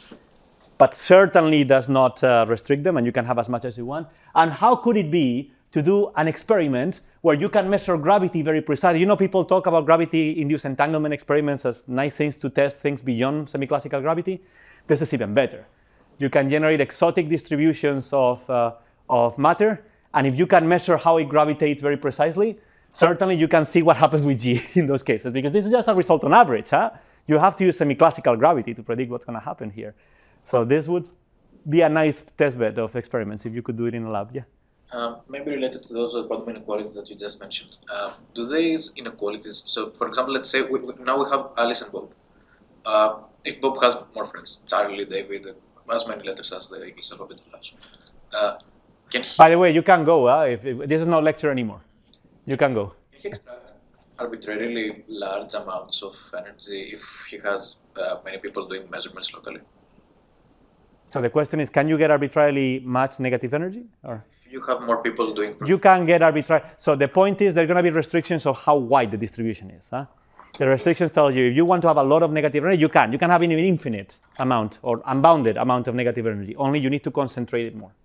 but certainly does not uh, restrict them, and you can have as much as you want. And how could it be to do an experiment where you can measure gravity very precisely? You know, people talk about gravity-induced entanglement experiments as nice things to test things beyond semi-classical gravity. This is even better. You can generate exotic distributions of, uh, of matter, And if you can measure how it gravitates very precisely, certainly you can see what happens with G in those cases, because this is just a result on average. Huh? You have to use semi-classical gravity to predict what's going to happen here. So this would be a nice testbed of experiments if you could do it in a lab. Yeah. Um, maybe related to those quantum inequalities that you just mentioned. Uh, do these inequalities, so for example, let's say we, now we have Alice and Bob. Uh, if Bob has more friends, Charlie, David, as many letters as the English alphabet allows, uh, can he, by the way, you can go. Uh, if, if this is not lecture anymore, you can go. Can he extract arbitrarily large amounts of energy if he has uh, many people doing measurements locally? So the question is, can you get arbitrarily much negative energy? Or if you have more people doing... You can get arbitrary. So the point is there are going to be restrictions of how wide the distribution is. Huh? The restrictions tell you if you want to have a lot of negative energy, you can. You can have an infinite amount or unbounded amount of negative energy. Only you need to concentrate it more.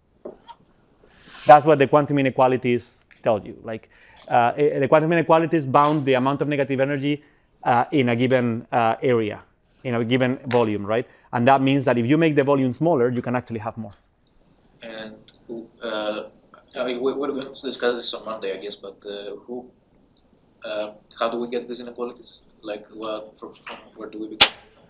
That's what the quantum inequalities tell you. Like uh, the quantum inequalities bound the amount of negative energy uh, in a given uh, area, in a given volume, right? And that means that if you make the volume smaller, you can actually have more. And uh, I mean, we're going to discuss this on Monday, I guess, but uh, who, uh, how do we get these inequalities? Like, what, from, from where do we begin?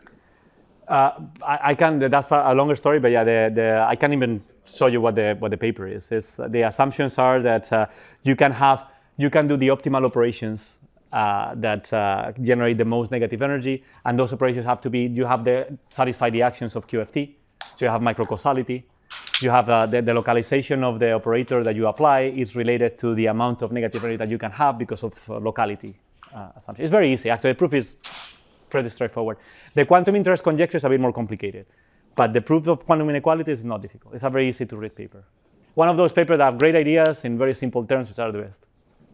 Uh, I, I can. That's a, a longer story, but yeah, the, the, I can't even show you what the what the paper is. It's, the assumptions are that uh, you can have you can do the optimal operations uh, that uh, generate the most negative energy, and those operations have to be you have the satisfy the actions of Q F T. So you have microcausality. You have uh, the, the localization of the operator that you apply is related to the amount of negative energy that you can have because of uh, locality uh, assumption. It's very easy. Actually, the proof is pretty straightforward. The quantum interest conjecture is a bit more complicated, but the proof of quantum inequality is not difficult. It's a very easy to read paper. One of those papers that have great ideas in very simple terms, which are the best.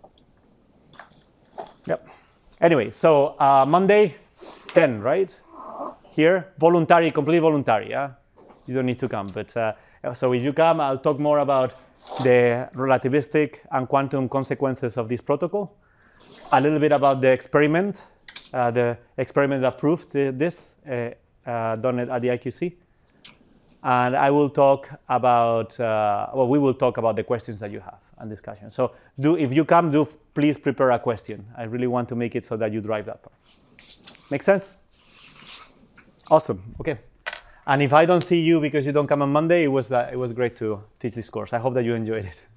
Yep. Anyway, so uh, Monday, ten, right? Here, voluntary, completely voluntary. Yeah, you don't need to come. But uh, so if you come, I'll talk more about the relativistic and quantum consequences of this protocol. A little bit about the experiment. Uh, the experiment that proved uh, this, uh, uh, done at the I Q C. And I will talk about, uh, well, we will talk about the questions that you have and discussion. So do, if you come, do please prepare a question. I really want to make it so that you drive that part. Make sense? Awesome, okay. And if I don't see you because you don't come on Monday, it was, uh, it was great to teach this course. I hope that you enjoyed it.